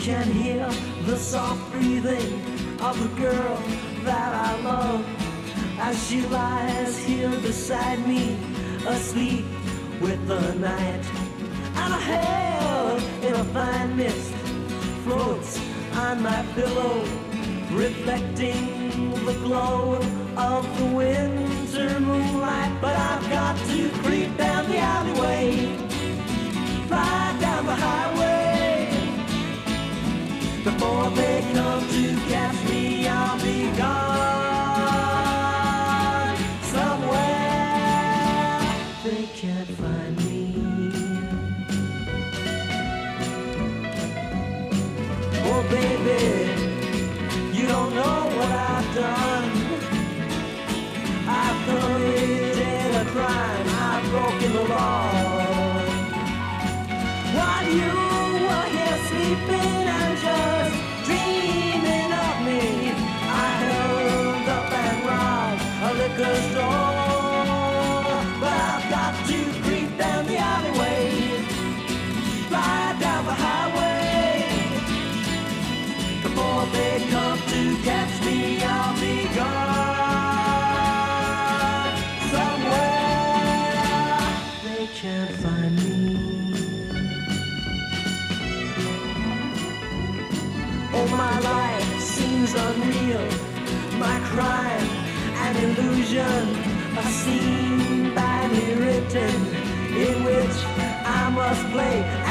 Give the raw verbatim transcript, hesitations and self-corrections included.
can hear the soft breathing of the girl that I love as she lies here beside me, asleep with the night. And a hair in a fine mist floats on my pillow, reflecting the glow of the winter moonlight. But I've got to creep down the alleyway, fly down the highway. Before they come to catch me, I'll be gone somewhere they can't find me. Oh baby, you don't know what I've done. I've committed a crime, I've broken the law. While you were here sleeping and just dreaming of me, I held up and robbed a liquor store. But I've got to creep down the alleyway, fly down the highway. Before they come to catch me, I'll be gone somewhere they can't find me. Oh, my life seems unreal, my crime an illusion, a scene badly written in which I must play